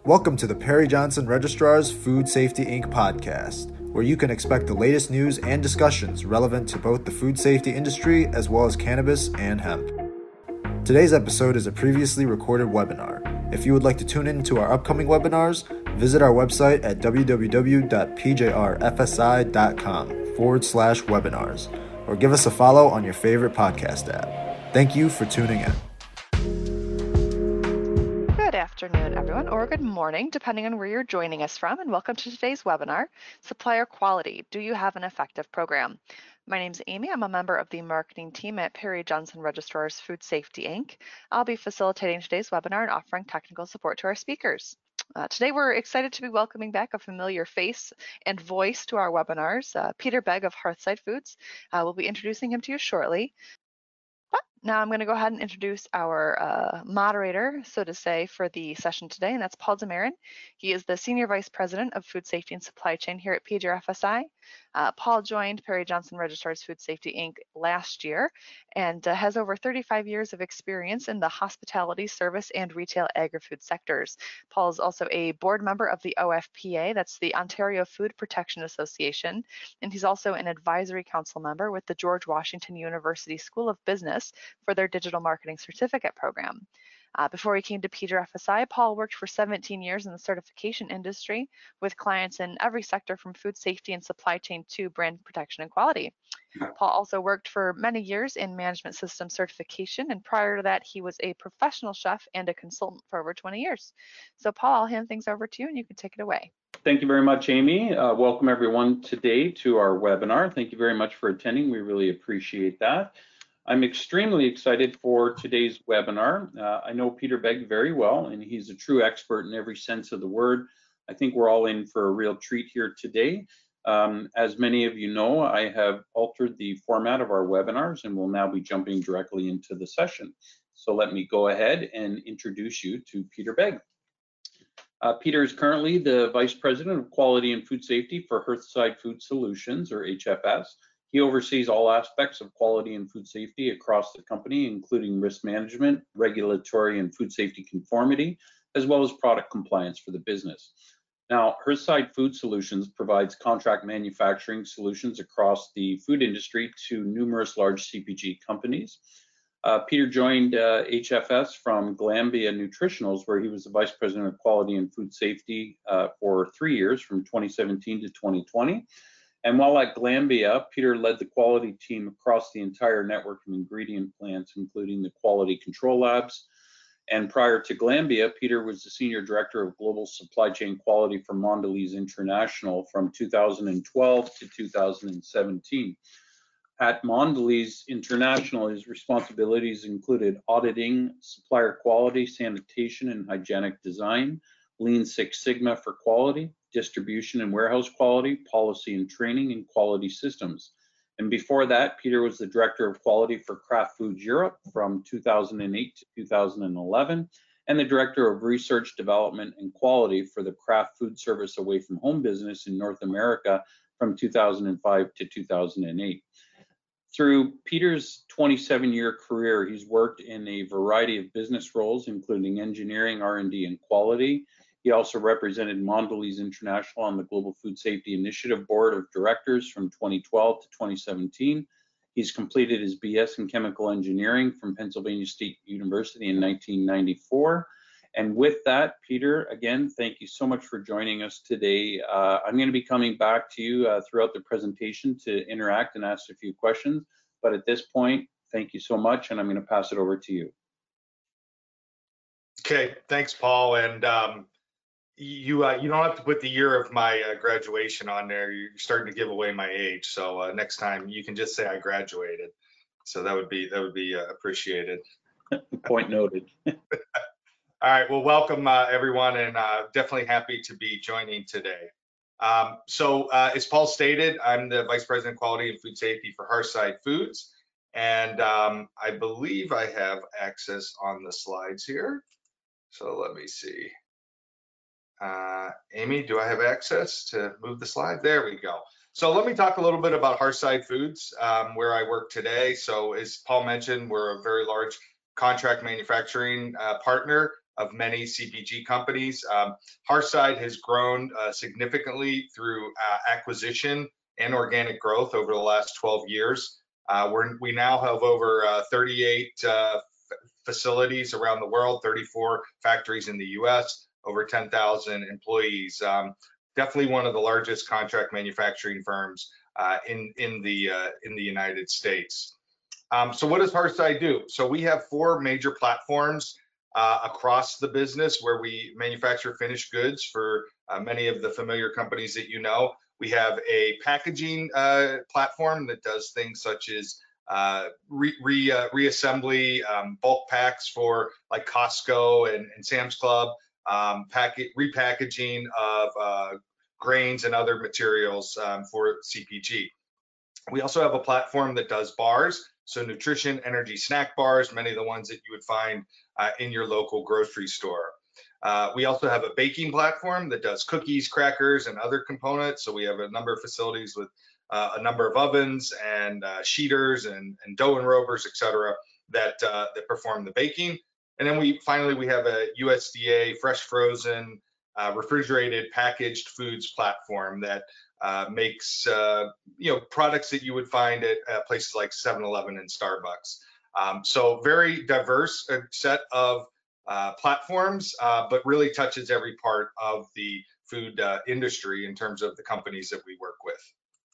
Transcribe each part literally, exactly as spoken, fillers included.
Welcome to the Perry Johnson Registrar's Food Safety Incorporated podcast, where you can expect the latest news and discussions relevant to both the food safety industry as well as cannabis and hemp. Today's episode is a previously recorded webinar. If you would like to tune in to our upcoming webinars, visit our website at www.pjrfsi.com forward slash webinars, or give us a follow on your favorite podcast app. Thank you for tuning in. Good afternoon, everyone, or good morning, depending on where you're joining us from, and welcome to today's webinar, Supplier Quality, Do You Have an Effective Program? My name's Amy. I'm a member of the marketing team at Perry Johnson Registrar's Food Safety Incorporated. I'll be facilitating today's webinar and offering technical support to our speakers. Uh, today, we're excited to be welcoming back a familiar face and voice to our webinars. Uh, Peter Begg of Hearthside Foods. Uh, we'll be introducing him to you shortly. Now I'm going to go ahead and introduce our uh, moderator, so to say, for the session today, and that's Paul Demarin. He is the Senior Vice President of Food Safety and Supply Chain here at P J R F S I. Uh, Paul joined Perry Johnson Registrar's Food Safety Incorporated last year and uh, has over thirty-five years of experience in the hospitality, service, and retail agri-food sectors. Paul is also a board member of the O F P A, that's the Ontario Food Protection Association, and he's also an advisory council member with the George Washington University School of Business for their digital marketing certificate program. Uh, before he came to P J R F S I, Paul worked for seventeen years in the certification industry with clients in every sector from food safety and supply chain to brand protection and quality. Paul also worked for many years in management system certification, and prior to that, he was a professional chef and a consultant for over twenty years. So Paul, I'll hand things over to you and you can take it away. Thank you very much, Amy. Uh, welcome everyone today to our webinar. Thank you very much for attending. We really appreciate that. I'm extremely excited for today's webinar. Uh, I know Peter Begg very well, and he's a true expert in every sense of the word. I think we're all in for a real treat here today. Um, as many of you know, I have altered the format of our webinars and will now be jumping directly into the session. So let me go ahead and introduce you to Peter Begg. Uh, Peter is currently the Vice President of Quality and Food Safety for Hearthside Food Solutions, or H F S. He oversees all aspects of quality and food safety across the company, including risk management, regulatory and food safety conformity, as well as product compliance for the business. Now, Hearthside Food Solutions provides contract manufacturing solutions across the food industry to numerous large C P G companies. Uh, Peter joined uh, H F S from Glanbia Nutritionals, where he was the Vice President of Quality and Food Safety uh, for three years, from twenty seventeen to twenty twenty. And while at Glanbia, Peter led the quality team across the entire network of ingredient plants, including the quality control labs. And prior to Glanbia, Peter was the Senior Director of Global Supply Chain Quality for Mondelez International from two thousand twelve to two thousand seventeen. At Mondelez International, his responsibilities included auditing, supplier quality, sanitation and hygienic design, Lean Six Sigma for quality, distribution and warehouse quality, policy and training, and quality systems. And before that, Peter was the Director of Quality for Kraft Foods Europe from two thousand eight to two thousand eleven, and the Director of Research, Development, and Quality for the Kraft Food Service Away from Home business in North America from two thousand five to two thousand eight. Through Peter's twenty-seven year career, he's worked in a variety of business roles, including engineering, R and D, and quality. He also represented Mondelez International on the Global Food Safety Initiative Board of Directors from twenty twelve to twenty seventeen. He's completed his B S in Chemical Engineering from Pennsylvania State University in nineteen ninety-four. And with that, Peter, again, thank you so much for joining us today. Uh, I'm going to be coming back to you uh, throughout the presentation to interact and ask a few questions. But at this point, thank you so much, and I'm going to pass it over to you. Okay, thanks, Paul. And um, you uh, you don't have to put the year of my uh, graduation on there. You're starting to give away my age. So uh, next time you can just say I graduated. So that would be that would be uh, appreciated. Point noted. All right, well, welcome uh, everyone, and uh, definitely happy to be joining today. Um, so uh, as Paul stated, I'm the Vice President of Quality and Food Safety for Hearthside Foods, and um, I believe I have access on the slides here. So let me see. Uh, Amy, do I have access to move the slide? There we go. So let me talk a little bit about Hearthside Foods, um, where I work today. So as Paul mentioned, we're a very large contract manufacturing uh, partner of many C P G companies. Um, Hearthside has grown uh, significantly through uh, acquisition and organic growth over the last twelve years. Uh, we're, we now have over uh, thirty-eight uh, facilities around the world, thirty-four factories in the U S, over ten thousand employees. Um, definitely one of the largest contract manufacturing firms uh, in, in, the, uh, in the United States. Um, so what does Hearthside do? So we have four major platforms uh, across the business where we manufacture finished goods for uh, many of the familiar companies that you know. We have a packaging uh, platform that does things such as uh, re, re, uh, reassembly, um, bulk packs for like Costco and, and Sam's Club, um, packet, repackaging of uh, grains and other materials um, for C P G. We also have a platform that does bars, so nutrition, energy snack bars, many of the ones that you would find uh, in your local grocery store. Uh, we also have a baking platform that does cookies, crackers, and other components. So we have a number of facilities with uh, a number of ovens and uh, sheeters and, and dough enrobers, et cetera, that, uh, that perform the baking. And then we finally, we have a U S D A fresh frozen, uh, refrigerated packaged foods platform that uh, makes uh, you know, products that you would find at, at places like seven eleven and Starbucks. Um, so very diverse uh, set of uh, platforms, uh, but really touches every part of the food uh, industry in terms of the companies that we work with.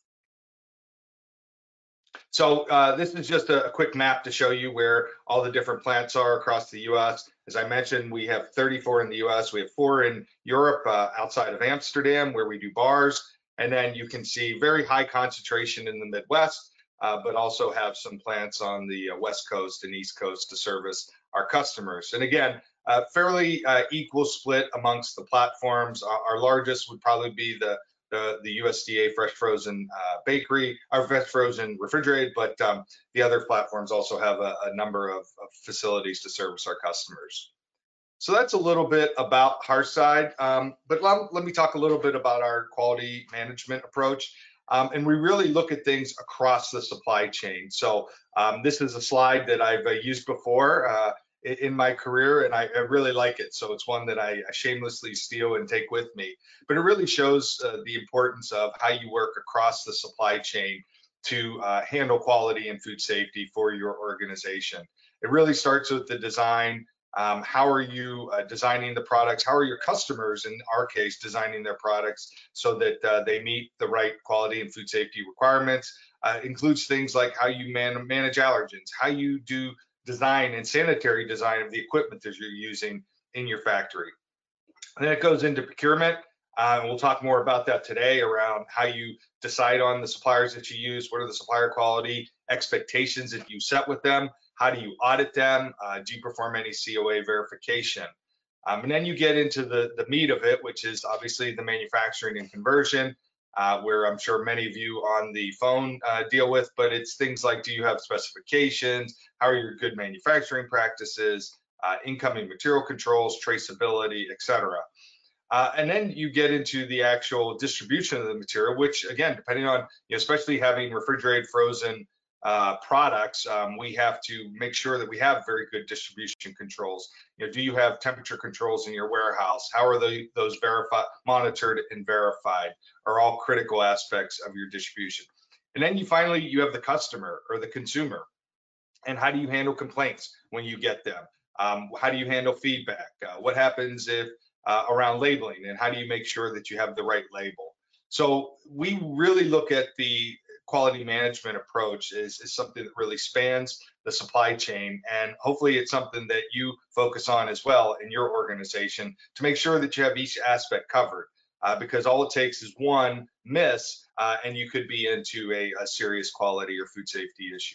So uh, this is just a, a quick map to show you where all the different plants are across the U S. As I mentioned, we have thirty-four in the U S. We have four in Europe uh, outside of Amsterdam where we do bars. And then you can see very high concentration in the Midwest, uh, but also have some plants on the uh, West Coast and East Coast to service our customers. And again, uh, fairly uh, equal split amongst the platforms. Our, our largest would probably be the The, the U S D A fresh frozen uh, bakery, or fresh frozen refrigerated, but um, the other platforms also have a, a number of, of facilities to service our customers. So that's a little bit about Hearthside, um, but let, let me talk a little bit about our quality management approach. Um, and we really look at things across the supply chain. So um, this is a slide that I've uh, used before uh, in my career, and I, I really like it. So it's one that I, I shamelessly steal and take with me. But it really shows uh, the importance of how you work across the supply chain to uh, handle quality and food safety for your organization. It really starts with the design. Um, how are you uh, designing the products? How are your customers, in our case, designing their products so that uh, they meet the right quality and food safety requirements? Uh, includes things like how you man manage allergens, how you do design and sanitary design of the equipment that you're using in your factory. And then it goes into procurement. Uh, and we'll talk more about that today around how you decide on the suppliers that you use. What are the supplier quality expectations that you set with them? How do you audit them? Uh, do you perform any C O A verification? Um, and then you get into the, the meat of it, which is obviously the manufacturing and conversion, uh, where I'm sure many of you on the phone uh, deal with, but it's things like, do you have specifications? How are your good manufacturing practices, uh, incoming material controls, traceability, et cetera. Uh, and then you get into the actual distribution of the material, which again, depending on, you know, especially having refrigerated frozen uh, products, um, we have to make sure that we have very good distribution controls. You know, do you have temperature controls in your warehouse? How are the, those verified, monitored and verified? Are all critical aspects of your distribution. And then you finally, you have the customer or the consumer. And how do you handle complaints when you get them? Um, how do you handle feedback? Uh, what happens if uh, around labeling, and how do you make sure that you have the right label? So we really look at the quality management approach is, is something that really spans the supply chain, and hopefully it's something that you focus on as well in your organization to make sure that you have each aspect covered, uh, because all it takes is one miss uh, and you could be into a, a serious quality or food safety issue.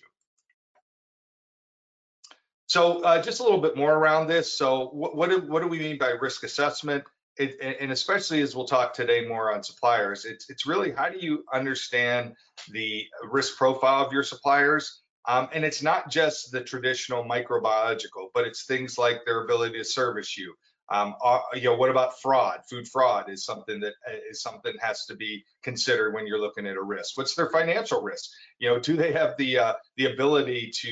So uh, just a little bit more around this. So what, what, do, what do we mean by risk assessment? It, and especially as we'll talk today more on suppliers, it's, it's really how do you understand the risk profile of your suppliers? Um, and it's not just the traditional microbiological, but it's things like their ability to service you. Um, uh, you know, what about fraud? Food fraud is something that is something that has to be considered when you're looking at a risk. What's their financial risk? You know, do they have the uh, the ability to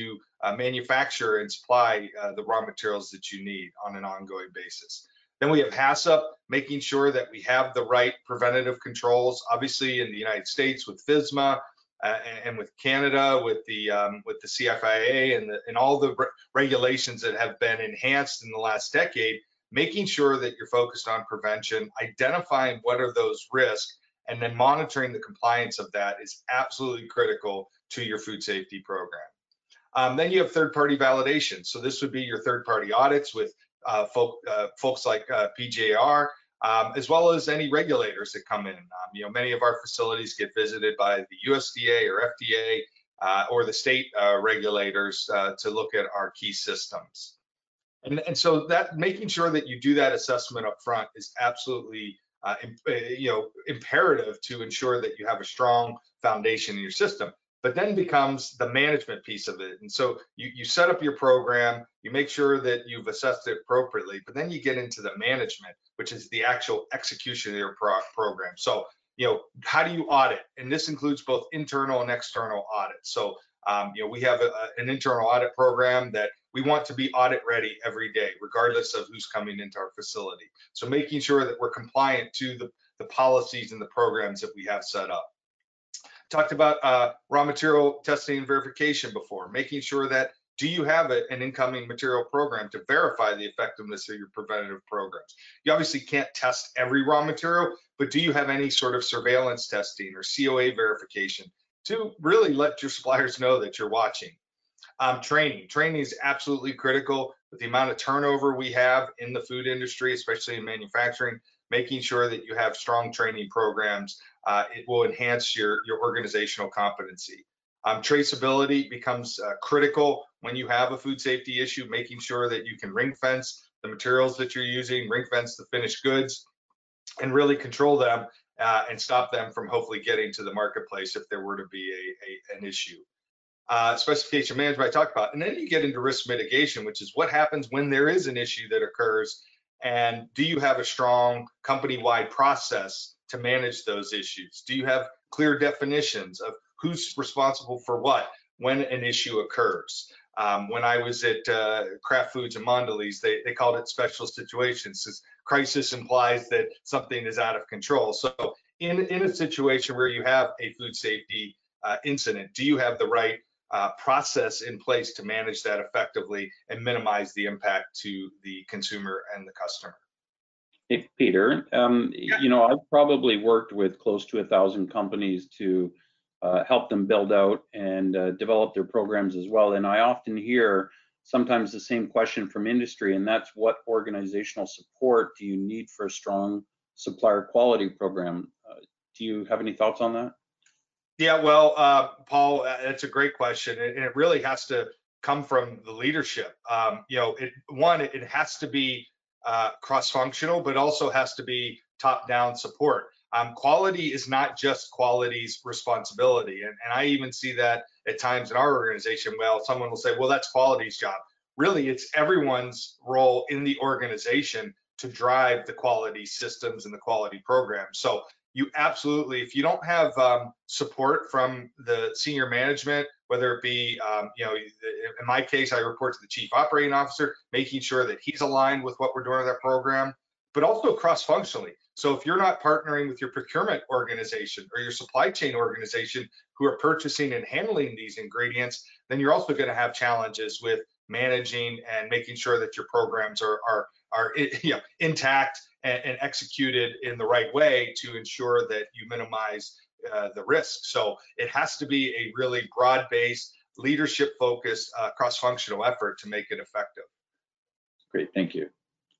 uh, manufacture and supply uh, the raw materials that you need on an ongoing basis. Then we have HACCP, making sure that we have the right preventative controls, obviously in the United States with FSMA, uh, and, and with Canada with the um, with the C F I A and, the, and all the re regulations that have been enhanced in the last decade, making sure that you're focused on prevention, identifying what are those risks, and then monitoring the compliance of that is absolutely critical to your food safety program. Um, then you have third-party validation. So this would be your third-party audits with uh, folk, uh, folks like uh, P J R, um, as well as any regulators that come in. Um, you know, many of our facilities get visited by the U S D A or F D A uh, or the state uh, regulators uh, to look at our key systems. And, and so that making sure that you do that assessment up front is absolutely uh, you know, imperative to ensure that you have a strong foundation in your system. But then becomes the management piece of it. And so you, you set up your program, you make sure that you've assessed it appropriately, but then you get into the management, which is the actual execution of your pro program. So, you know, how do you audit? And this includes both internal and external audits. So, um, you know, we have a, an internal audit program that we want to be audit ready every day, regardless of who's coming into our facility. So making sure that we're compliant to the, the policies and the programs that we have set up. Talked about uh, raw material testing and verification before, making sure that do you have a, an incoming material program to verify the effectiveness of your preventative programs. You obviously can't test every raw material, but do you have any sort of surveillance testing or C O A verification to really let your suppliers know that you're watching. Um, training. Training is absolutely critical with the amount of turnover we have in the food industry, especially in manufacturing. Making sure that you have strong training programs, uh, it will enhance your, your organizational competency. Um, traceability becomes uh, critical when you have a food safety issue, making sure that you can ring fence the materials that you're using, ring fence the finished goods, and really control them uh, and stop them from hopefully getting to the marketplace if there were to be a, a, an issue. Uh, specification management I talked about, and then you get into risk mitigation, which is what happens when there is an issue that occurs. And do you have a strong company-wide process to manage those issues? Do you have clear definitions of who's responsible for what when an issue occurs? Um, when I was at uh, Kraft Foods and Mondelez, they, they called it special situations, because crisis implies that something is out of control. So in, in a situation where you have a food safety uh, incident, do you have the right Uh, process in place to manage that effectively and minimize the impact to the consumer and the customer? Hey, Peter, um, yeah. you know, I've probably worked with close to a thousand companies to uh, help them build out and uh, develop their programs as well. And I often hear sometimes the same question from industry, and that's what organizational support do you need for a strong supplier quality program? Uh, do you have any thoughts on that? Yeah, well, uh, Paul, that's a great question, and it really has to come from the leadership. Um, you know, it, one, it has to be uh, cross-functional, but also has to be top-down support. Um, quality is not just quality's responsibility, and, and I even see that at times in our organization. Well, someone will say, well, that's quality's job. Really, it's everyone's role in the organization to drive the quality systems and the quality program. So you absolutely, if you don't have um, support from the senior management, whether it be, um, you know, in my case, I report to the chief operating officer, making sure that he's aligned with what we're doing with that program, but also cross-functionally. So if you're not partnering with your procurement organization or your supply chain organization who are purchasing and handling these ingredients, then you're also going to have challenges with managing and making sure that your programs are, are, are you know, intact and, and executed in the right way to ensure that you minimize uh, the risk. So it has to be a really broad-based, leadership-focused, uh, cross-functional effort to make it effective. Great, thank you.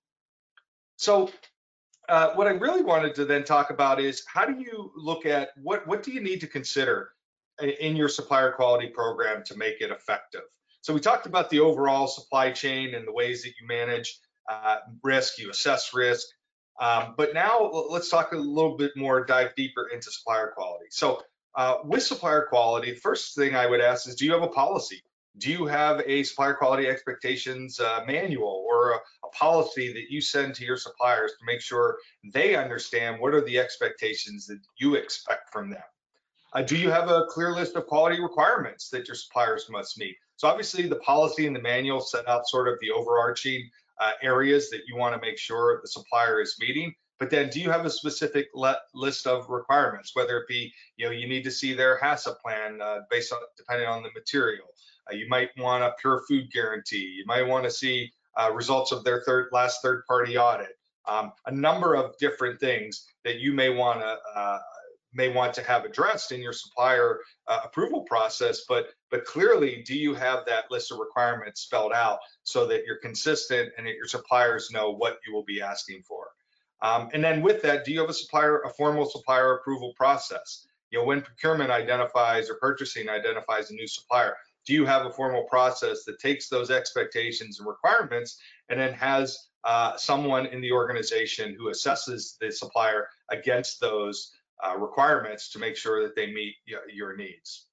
So uh, what I really wanted to then talk about is how do you look at what, what do you need to consider in your supplier quality program to make it effective? So we talked about the overall supply chain and the ways that you manage uh, risk, you assess risk, um, but now let's talk a little bit more, dive deeper into supplier quality. So uh, with supplier quality, the first thing I would ask is, do you have a policy? Do you have a supplier quality expectations uh, manual or a, a policy that you send to your suppliers to make sure they understand what are the expectations that you expect from them? Uh, do you have a clear list of quality requirements that your suppliers must meet? So obviously the policy and the manual set out sort of the overarching uh, areas that you want to make sure the supplier is meeting. But then do you have a specific le list of requirements, whether it be, you know, you need to see their HACCP plan uh, based on, depending on the material. Uh, you might want a pure food guarantee. You might want to see uh, results of their third last third party audit. Um, a number of different things that you may want to uh, may want to have addressed in your supplier uh, approval process, but but clearly, do you have that list of requirements spelled out so that you're consistent and that your suppliers know what you will be asking for? Um, and then with that, do you have a supplier, a formal supplier approval process? You know, when procurement identifies or purchasing identifies a new supplier, do you have a formal process that takes those expectations and requirements and then has uh, someone in the organization who assesses the supplier against those uh, requirements to make sure that they meet your needs?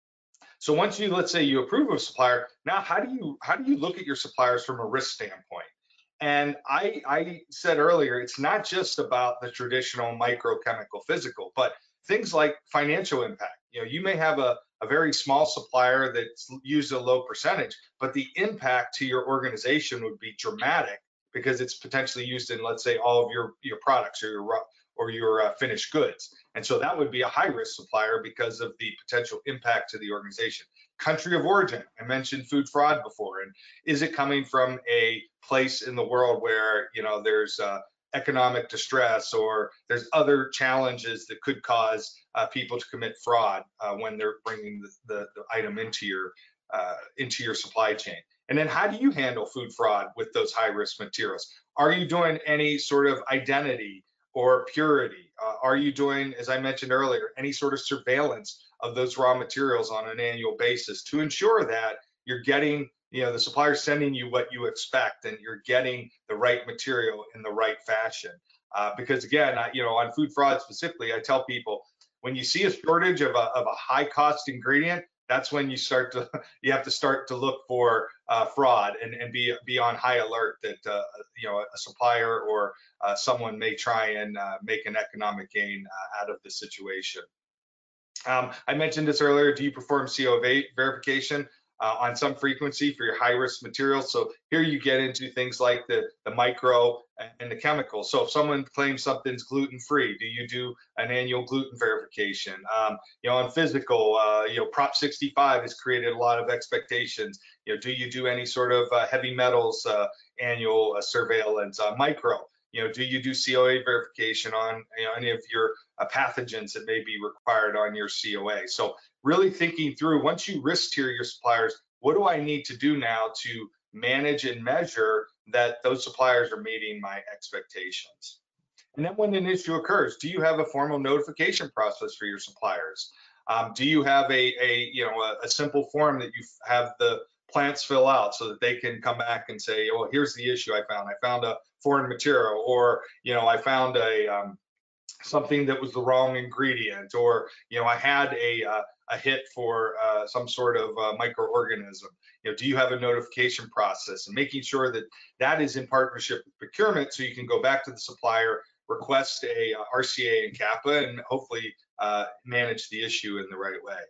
So once you, let's say you approve of a supplier, now how do you how do you look at your suppliers from a risk standpoint? And I, I said earlier, it's not just about the traditional microchemical physical, but things like financial impact. You know, you may have a, a very small supplier that's used a low percentage, but the impact to your organization would be dramatic because it's potentially used in, let's say, all of your, your products or your or your uh, finished goods. And so that would be a high risk supplier because of the potential impact to the organization. Country of origin, I mentioned food fraud before, and is it coming from a place in the world where, you know, there's uh, economic distress or there's other challenges that could cause uh, people to commit fraud uh, when they're bringing the, the, the item into your uh, into your supply chain? And then how do you handle food fraud with those high risk materials? Are you doing any sort of identity or purity? Uh, are you doing, as I mentioned earlier, any sort of surveillance of those raw materials on an annual basis to ensure that you're getting, you know, the supplier sending you what you expect and you're getting the right material in the right fashion? Uh, because again, I, you know, on food fraud specifically, I tell people when you see a shortage of a, of a high cost ingredient, that's when you start to, you have to start to look for uh, fraud and, and be, be on high alert that, uh, you know, a supplier or uh, someone may try and uh, make an economic gain uh, out of the situation. Um, I mentioned this earlier, do you perform C O verification uh, on some frequency for your high risk materials? So here you get into things like the, the micro and the chemical. So if someone claims something's gluten free, do you do an annual gluten verification? Um, you know, on physical, uh, you know, Prop sixty-five has created a lot of expectations. You know, do you do any sort of uh, heavy metals uh, annual uh, surveillance? Uh, micro, you know, do you do C O A verification on, you know, any of your uh, pathogens that may be required on your C O A? So really thinking through, once you risk tier your suppliers, what do I need to do now to manage and measure that those suppliers are meeting my expectations? And then when an issue occurs, do you have a formal notification process for your suppliers? Um, do you have a, a you know, a, a simple form that you have the plants fill out so that they can come back and say, oh, here's the issue I found. I found a foreign material, or, you know, I found a um, something that was the wrong ingredient, or, you know, I had a, uh, a hit for uh, some sort of uh, microorganism. You know, do you have a notification process? And making sure that that is in partnership with procurement, so you can go back to the supplier, request a uh, R C A and CAPA, and hopefully uh, manage the issue in the right way.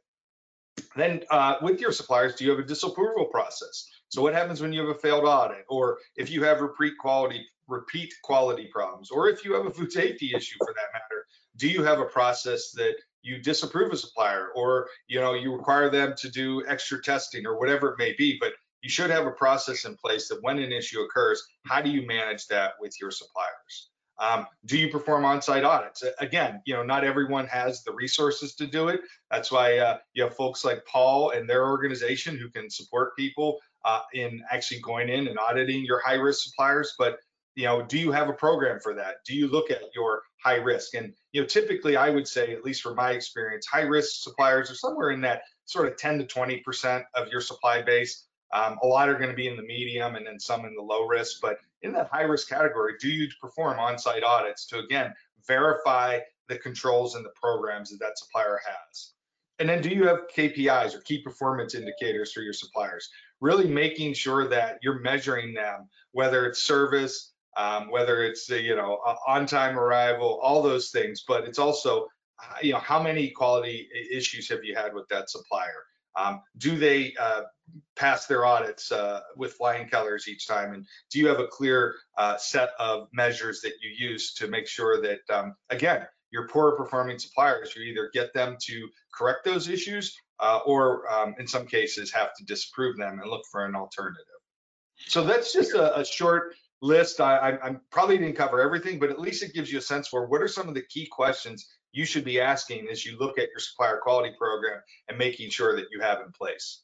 Then uh, with your suppliers, do you have a disapproval process? So what happens when you have a failed audit, or if you have repeat quality repeat quality problems, or if you have a food safety issue for that matter? Do you have a process that you disapprove a supplier, or, you know, you require them to do extra testing or whatever it may be? But you should have a process in place that when an issue occurs, how do you manage that with your suppliers? Um, do you perform on-site audits? Again, you know, not everyone has the resources to do it. That's why uh, you have folks like Paul and their organization who can support people uh, in actually going in and auditing your high-risk suppliers. But, you know, do you have a program for that? Do you look at your high risk? And, you know, typically I would say, at least from my experience, high-risk suppliers are somewhere in that sort of ten to twenty percent of your supply base. Um, a lot are going to be in the medium and then some in the low risk, but in that high risk category, do you perform on-site audits to, again, verify the controls and the programs that that supplier has? And then do you have K P Is or key performance indicators for your suppliers? Really making sure that you're measuring them, whether it's service, um, whether it's, you know, on-time arrival, all those things, but it's also, you know, how many quality issues have you had with that supplier? Um, do they uh, pass their audits uh, with flying colors each time? And do you have a clear uh, set of measures that you use to make sure that, um, again, your poorer performing suppliers, you either get them to correct those issues uh, or um, in some cases have to disapprove them and look for an alternative. So that's just a, a short list. I, I, I probably didn't cover everything, but at least it gives you a sense for what are some of the key questions you should be asking as you look at your supplier quality program and making sure that you have in place.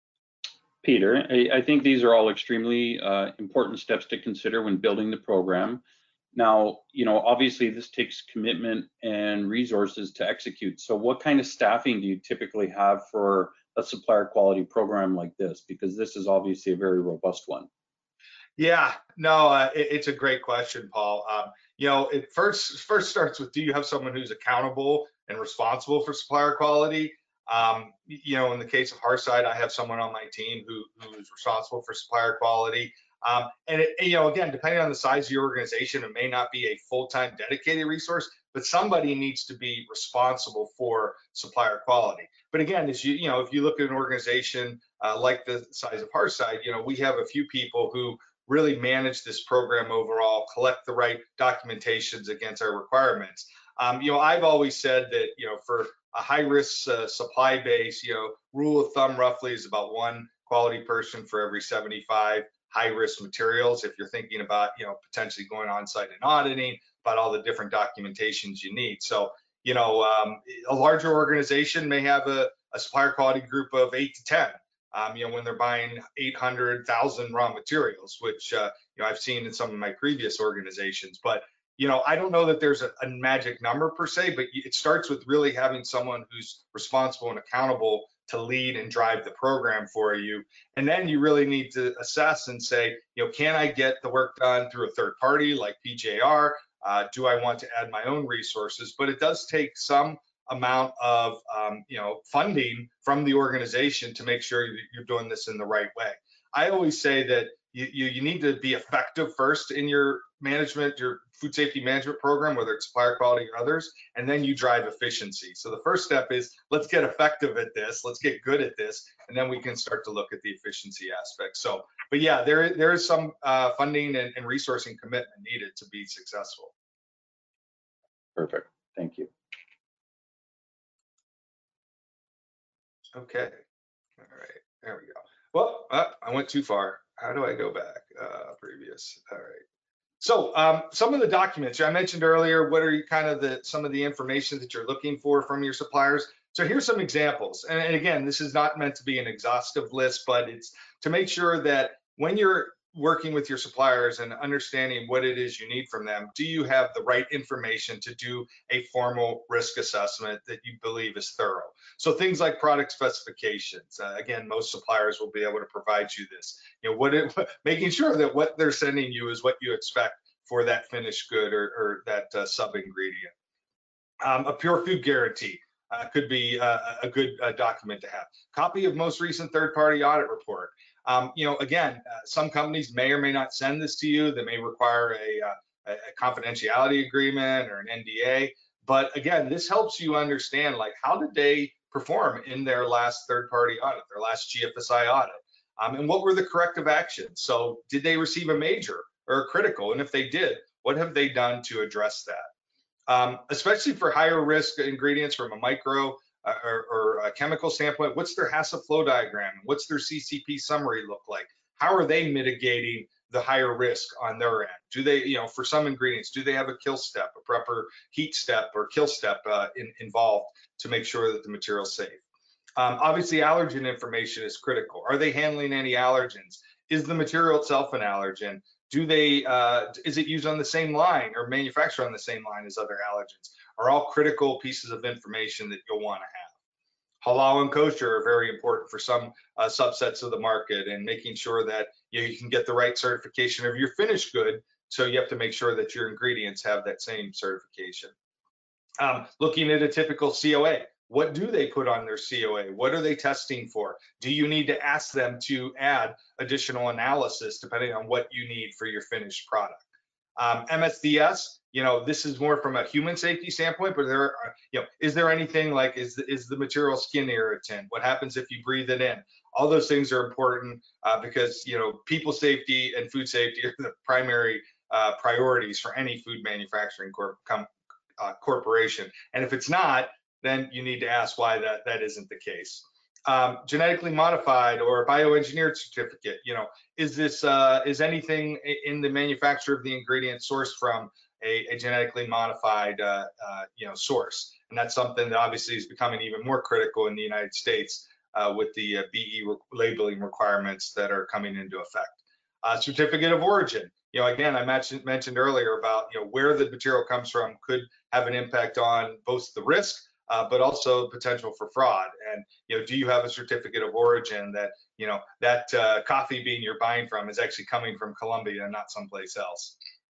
Peter, I, I think these are all extremely uh, important steps to consider when building the program. Now, you know, obviously this takes commitment and resources to execute. So what kind of staffing do you typically have for a supplier quality program like this? Because this is obviously a very robust one. Yeah, no, uh, it, it's a great question, Paul. Um, you know, it first first starts with, do you have someone who's accountable and responsible for supplier quality? Um, you know, in the case of Hearthside, I have someone on my team who who is responsible for supplier quality. Um, and, it, you know, again, depending on the size of your organization, it may not be a full-time dedicated resource, but somebody needs to be responsible for supplier quality. But again, as you, you know, if you look at an organization uh, like the size of Hearthside, you know, we have a few people who really manage this program overall, collect the right documentations against our requirements. Um, you know, I've always said that, you know, for a high-risk uh, supply base, you know, rule of thumb roughly is about one quality person for every seventy-five high-risk materials. If you're thinking about, you know, potentially going on site and auditing, about all the different documentations you need. So, you know, um, a larger organization may have a, a supplier quality group of eight to ten. Um, you know, when they're buying eight hundred thousand raw materials, which, uh, you know, I've seen in some of my previous organizations. But, you know, I don't know that there's a, a magic number per se, but it starts with really having someone who's responsible and accountable to lead and drive the program for you. And then you really need to assess and say, you know, can I get the work done through a third party like P J R? Uh, do I want to add my own resources? But it does take some amount of um, you know, funding from the organization to make sure you're doing this in the right way. I always say that you, you, you need to be effective first in your management, your food safety management program, whether it's supplier quality or others, and then you drive efficiency. So the first step is, let's get effective at this, let's get good at this, and then we can start to look at the efficiency aspect. So, but yeah, there, there is some uh, funding and, and resourcing commitment needed to be successful. Perfect, thank you. Okay, all right, there we go. Well, uh, I went too far. How do I go back? Uh, previous, all right. So um, some of the documents I mentioned earlier, what are you kind of the, some of the information that you're looking for from your suppliers? So here's some examples. And, and again, this is not meant to be an exhaustive list, but it's to make sure that when you're working with your suppliers and understanding what it is you need from them, do you have the right information to do a formal risk assessment that you believe is thorough? So things like product specifications. Uh, again, most suppliers will be able to provide you this. You know, what it, making sure that what they're sending you is what you expect for that finished good or, or that uh, sub ingredient. Um, a pure food guarantee uh, could be uh, a good uh, document to have. Copy of most recent third-party audit report. Um, you know, again, uh, some companies may or may not send this to you. They may require a, uh, a confidentiality agreement or an N D A. But again, this helps you understand, like, how did they perform in their last third-party audit, their last G F S I audit? Um, and what were the corrective actions? So did they receive a major or a critical? And if they did, what have they done to address that? Um, especially for higher risk ingredients from a micro Uh, or, or a chemical standpoint, what's their HACCP flow diagram? What's their C C P summary look like? How are they mitigating the higher risk on their end? Do they, you know, for some ingredients, do they have a kill step, a proper heat step or kill step uh, in, involved to make sure that the material is safe? Um, obviously, allergen information is critical. Are they handling any allergens? Is the material itself an allergen? Do they, uh, is it used on the same line or manufactured on the same line as other allergens? Are all critical pieces of information that you'll want to have. Halal and kosher are very important for some uh, subsets of the market, and making sure that you, know, you can get the right certification of your finished good. So you have to make sure that your ingredients have that same certification. Um, looking at a typical C O A, what do they put on their C O A? What are they testing for? Do you need to ask them to add additional analysis depending on what you need for your finished product? Um, M S D S, you know, this is more from a human safety standpoint, but there are, you know, is there anything like, is, is the material skin irritant? What happens if you breathe it in? All those things are important uh, because, you know, people safety and food safety are the primary uh, priorities for any food manufacturing corp com uh, corporation. And if it's not, then you need to ask why that, that isn't the case. Um, genetically modified or bioengineered certificate, you know, is this, uh, is anything in the manufacture of the ingredient sourced from a, a genetically modified, uh, uh, you know, source? And that's something that obviously is becoming even more critical in the United States uh, with the uh, B E re labeling requirements that are coming into effect. Uh, certificate of origin, you know, again, I mentioned, mentioned earlier about, you know, where the material comes from could have an impact on both the risk, Uh, but also potential for fraud. And, you know, do you have a certificate of origin that, you know, that uh, coffee bean you're buying from is actually coming from Colombia and not someplace else?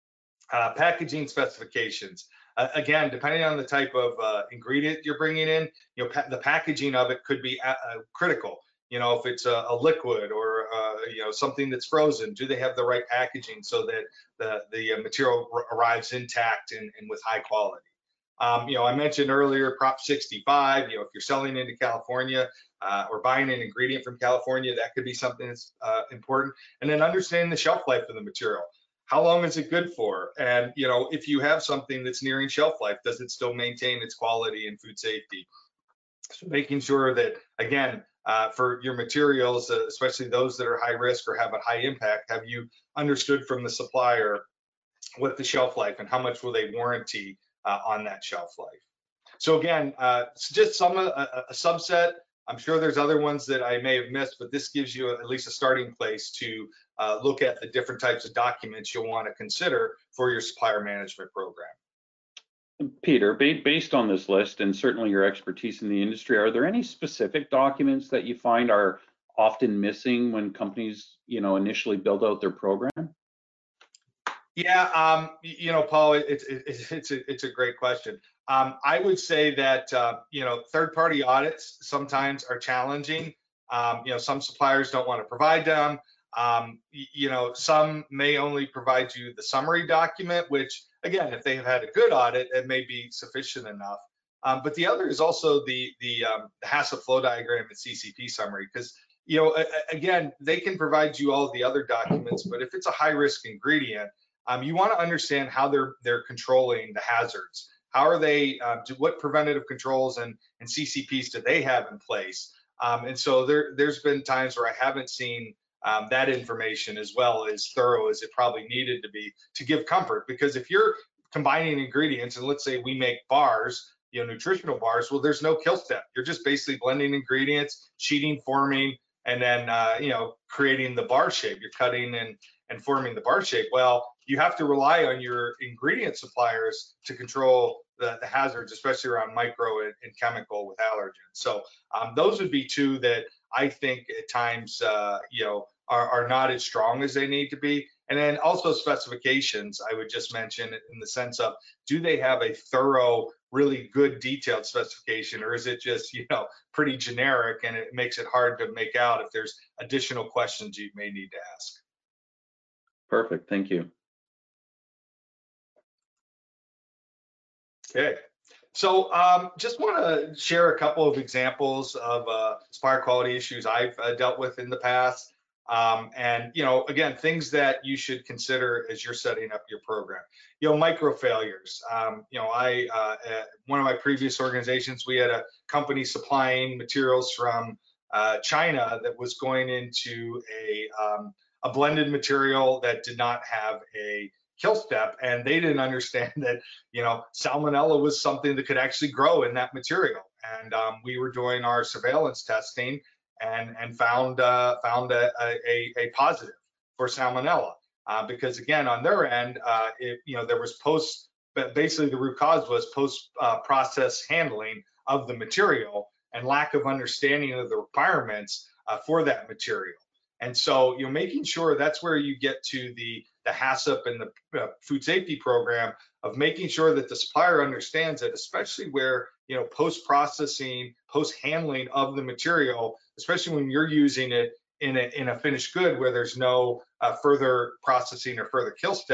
Uh, packaging specifications. Uh, again, depending on the type of uh, ingredient you're bringing in, you know, pa the packaging of it could be uh, critical. You know, if it's a, a liquid or, uh, you know, something that's frozen, do they have the right packaging so that the, the material arrives intact and, and with high quality? Um, you know, I mentioned earlier Prop sixty-five, you know, if you're selling into California uh, or buying an ingredient from California, that could be something that's uh, important. And then understanding the shelf life of the material. How long is it good for? And, you know, if you have something that's nearing shelf life, does it still maintain its quality and food safety? So making sure that, again, uh, for your materials, uh, especially those that are high risk or have a high impact, have you understood from the supplier what the shelf life and how much will they warranty Uh, on that shelf life? So again, uh, just some a, a subset. I'm sure there's other ones that I may have missed, but this gives you at least a starting place to uh, look at the different types of documents you'll want to consider for your supplier management program. Peter, based on this list and certainly your expertise in the industry, are there any specific documents that you find are often missing when companies, you know, initially build out their program? Yeah, um, you know, Paul, it's it's it's a, it's a great question. Um, I would say that uh, you know, third-party audits sometimes are challenging. Um, you know, some suppliers don't want to provide them. Um, you know, some may only provide you the summary document, which again, if they have had a good audit, it may be sufficient enough. Um, but the other is also the the, um, the HACCP flow diagram and C C P summary, because you know, again, they can provide you all the other documents, but if it's a high-risk ingredient, Um, you want to understand how they're they're controlling the hazards. How are they? Uh, do, what preventative controls and and C C Ps do they have in place? Um, and so there there's been times where I haven't seen um, that information as well as thorough as it probably needed to be to give comfort. Because if you're combining ingredients, and let's say we make bars, you know, nutritional bars, well, there's no kill step. You're just basically blending ingredients, sheeting, forming, and then uh, you know, creating the bar shape. You're cutting and and forming the bar shape. Well, you have to rely on your ingredient suppliers to control the, the hazards, especially around micro and, and chemical with allergens. So um, those would be two that I think at times, uh, you know, are, are not as strong as they need to be. And then also specifications, I would just mention in the sense of, do they have a thorough, really good detailed specification, or is it just, you know, pretty generic and it makes it hard to make out if there's additional questions you may need to ask. Perfect, thank you. Okay, so um, just want to share a couple of examples of uh, supplier quality issues I've uh, dealt with in the past. Um, and, you know, again, things that you should consider as you're setting up your program. You know, micro failures. Um, you know, I, uh, at one of my previous organizations, we had a company supplying materials from uh, China that was going into a, um, a blended material that did not have a kill step, and they didn't understand that, you know, salmonella was something that could actually grow in that material. And um, we were doing our surveillance testing and and found uh, found a, a, a positive for salmonella uh, because again, on their end, uh, it, you know, there was post, but basically the root cause was post uh, process handling of the material and lack of understanding of the requirements uh, for that material. And so, you know, making sure that's where you get to the the HACCP and the uh, food safety program of making sure that the supplier understands it, especially where, you know, post-processing, post-handling of the material, especially when you're using it in a, in a finished good where there's no uh, further processing or further kill step,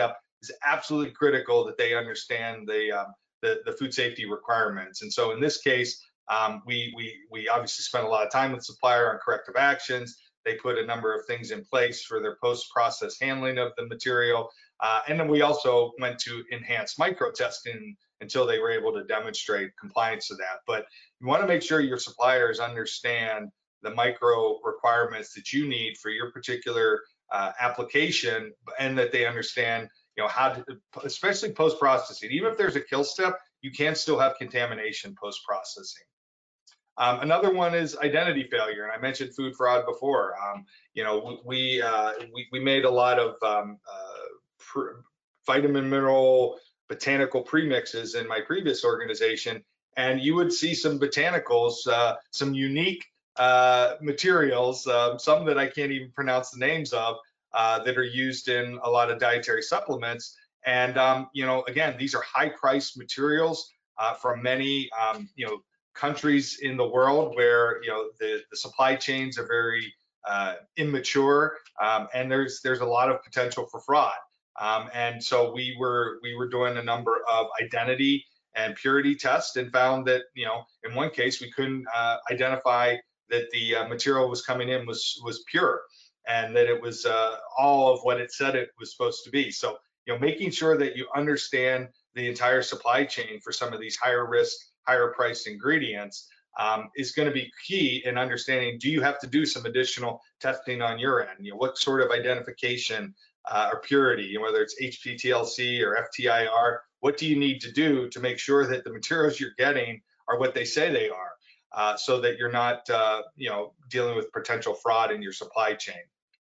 is absolutely critical that they understand the, um, the, the food safety requirements. And so in this case, um, we, we, we obviously spent a lot of time with the supplier on corrective actions. They put a number of things in place for their post-process handling of the material. Uh, and then we also went to enhanced micro testing until they were able to demonstrate compliance to that. But you want to make sure your suppliers understand the micro requirements that you need for your particular uh, application, and that they understand, you know, how to, especially post-processing. Even if there's a kill step, you can still have contamination post-processing. Um, another one is identity failure, and I mentioned food fraud before. Um, you know, we, uh, we we made a lot of um, uh, vitamin, mineral, botanical premixes in my previous organization, and you would see some botanicals, uh, some unique uh, materials, um, some that I can't even pronounce the names of, uh, that are used in a lot of dietary supplements. And um, you know, again, these are high-priced materials uh, from many, um, you know, countries in the world where, you know, the, the supply chains are very uh, immature, um, and there's there's a lot of potential for fraud. Um, and so we were we were doing a number of identity and purity tests, and found that, you know, in one case we couldn't uh, identify that the uh, material was coming in was was pure, and that it was uh, all of what it said it was supposed to be. So, you know, making sure that you understand the entire supply chain for some of these higher risk, higher priced ingredients um, is going to be key in understanding, do you have to do some additional testing on your end? You know, what sort of identification uh, or purity, you know, whether it's H P T L C or F T I R, what do you need to do to make sure that the materials you're getting are what they say they are, uh, so that you're not, uh, you know, dealing with potential fraud in your supply chain.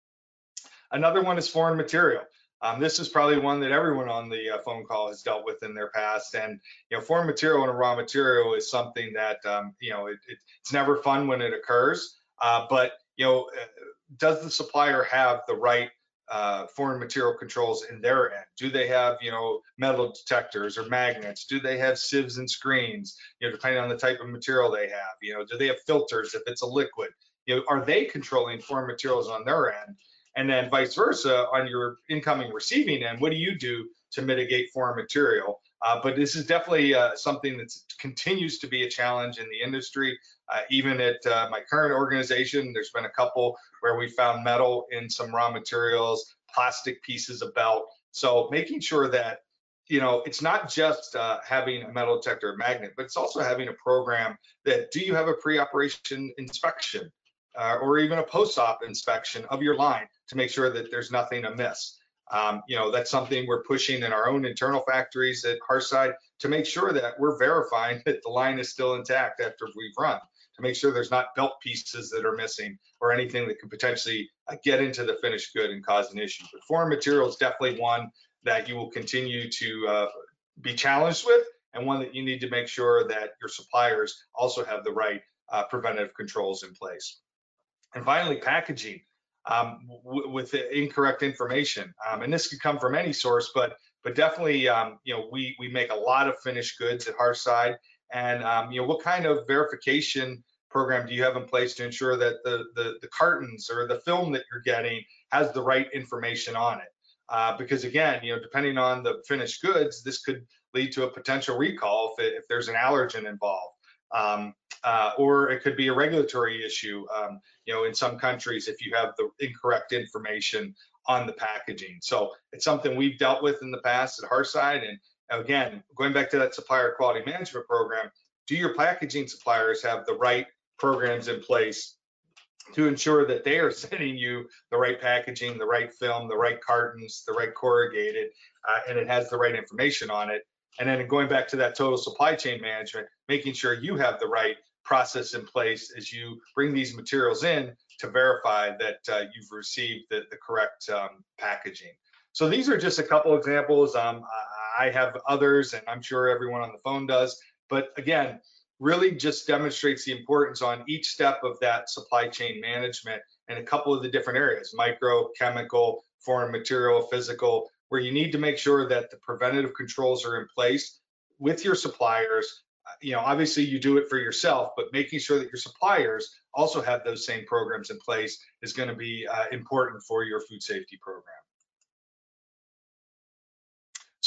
Another one is foreign material. Um, this is probably one that everyone on the uh, phone call has dealt with in their past. And, you know, foreign material and a raw material is something that, um, you know, it, it, it's never fun when it occurs. Uh, but, you know, does the supplier have the right uh, foreign material controls in their end? Do they have, you know, metal detectors or magnets? Do they have sieves and screens, you know, depending on the type of material they have? You know, do they have filters if it's a liquid? You know, are they controlling foreign materials on their end? And then vice versa, on your incoming receiving end, what do you do to mitigate foreign material? Uh, but this is definitely uh, something that continues to be a challenge in the industry. Uh, even at uh, my current organization, there's been a couple where we found metal in some raw materials, plastic pieces of belt. So making sure that, you know, it's not just uh, having a metal detector or magnet, but it's also having a program that, do you have a pre-operation inspection? Uh, or even a post-op inspection of your line to make sure that there's nothing amiss. Um, you know, that's something we're pushing in our own internal factories at Hearthside to make sure that we're verifying that the line is still intact after we've run, to make sure there's not belt pieces that are missing or anything that could potentially uh, get into the finished good and cause an issue. But foreign material is definitely one that you will continue to uh, be challenged with, and one that you need to make sure that your suppliers also have the right uh, preventative controls in place. And finally, packaging um, w with incorrect information, um, and this could come from any source, but but definitely, um, you know, we we make a lot of finished goods at Hearthside, and um, you know, what kind of verification program do you have in place to ensure that the the, the cartons or the film that you're getting has the right information on it? Uh, because again, you know, depending on the finished goods, this could lead to a potential recall if, it, if there's an allergen involved. Um, uh, or it could be a regulatory issue, um, you know, in some countries if you have the incorrect information on the packaging. So it's something we've dealt with in the past at Hearthside. And again, going back to that supplier quality management program, do your packaging suppliers have the right programs in place to ensure that they are sending you the right packaging, the right film, the right cartons, the right corrugated, uh, and it has the right information on it? And then going back to that total supply chain management, making sure you have the right process in place as you bring these materials in to verify that uh, you've received the, the correct um, packaging. So these are just a couple examples. Um, I have others, and I'm sure everyone on the phone does. But again, really just demonstrates the importance on each step of that supply chain management and a couple of the different areas: micro, chemical, foreign material, physical, where you need to make sure that the preventative controls are in place with your suppliers. You know, obviously you do it for yourself, but making sure that your suppliers also have those same programs in place is going to be uh, important for your food safety program.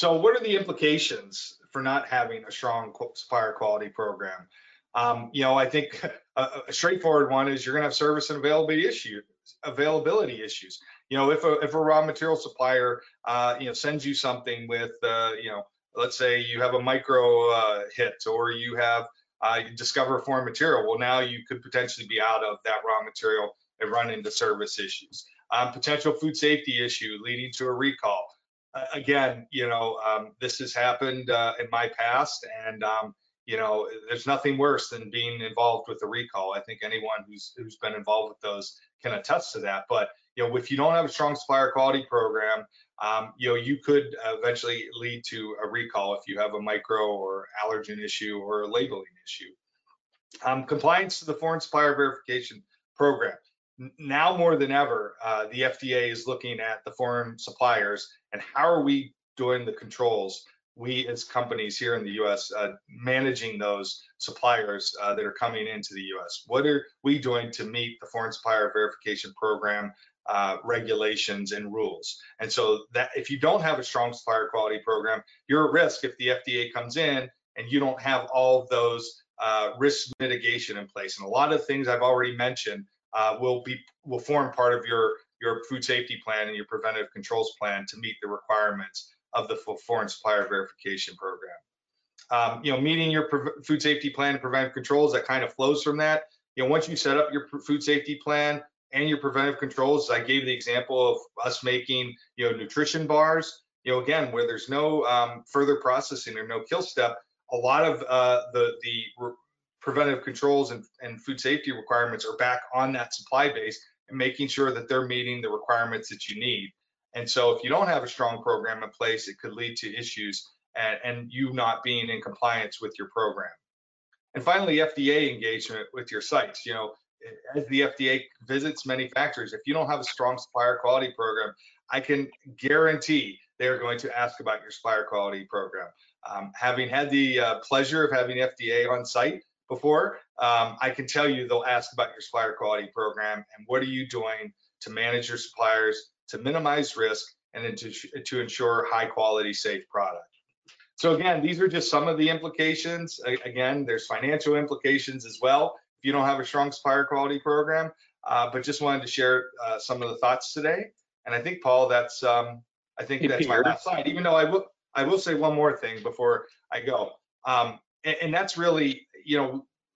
So what are the implications for not having a strong supplier quality program? Um, you know, I think a, a straightforward one is you're going to have service and availability issues. Availability issues. You know, if a if a raw material supplier, uh, you know, sends you something with, uh, you know, let's say you have a micro uh, hit, or you have uh, you discover a foreign material. Well, now you could potentially be out of that raw material and run into service issues. Um, potential food safety issue leading to a recall. Uh, again, you know, um, this has happened uh, in my past, and um, you know, there's nothing worse than being involved with a recall. I think anyone who's who's been involved with those can attest to that. But you know, if you don't have a strong supplier quality program, um, you know, you could eventually lead to a recall if you have a micro or allergen issue or a labeling issue. Um, compliance to the foreign supplier verification program. Now more than ever, uh, the F D A is looking at the foreign suppliers and how are we doing the controls, we as companies here in the U S, uh, managing those suppliers uh, that are coming into the U S. What are we doing to meet the foreign supplier verification program uh, regulations and rules? And so that if you don't have a strong supplier quality program, you're at risk if the F D A comes in and you don't have all of those uh, risk mitigation in place. And a lot of things I've already mentioned Uh, will be will form part of your your food safety plan and your preventive controls plan to meet the requirements of the foreign supplier verification program. Um, you know, meeting your food safety plan and preventive controls, that kind of flows from that. You know, once you set up your food safety plan and your preventive controls, I gave the example of us making, you know, nutrition bars. You know, again, where there's no um, further processing or no kill step, a lot of uh, the the preventive controls and, and food safety requirements are back on that supply base and making sure that they're meeting the requirements that you need. And so if you don't have a strong program in place, it could lead to issues and, and you not being in compliance with your program. And finally, F D A engagement with your sites. You know, as the F D A visits many factories, if you don't have a strong supplier quality program, I can guarantee they're going to ask about your supplier quality program. Um, having had the uh, pleasure of having F D A on site before, um, I can tell you they'll ask about your supplier quality program and what are you doing to manage your suppliers, to minimize risk, and then to, to ensure high quality, safe product. So again, these are just some of the implications. Again, there's financial implications as well if you don't have a strong supplier quality program, uh, but just wanted to share uh, some of the thoughts today. And I think, Paul, that's um, I think hey, that's Peter. my last slide, even though I will, I will say one more thing before I go. Um, and, and that's really, you know,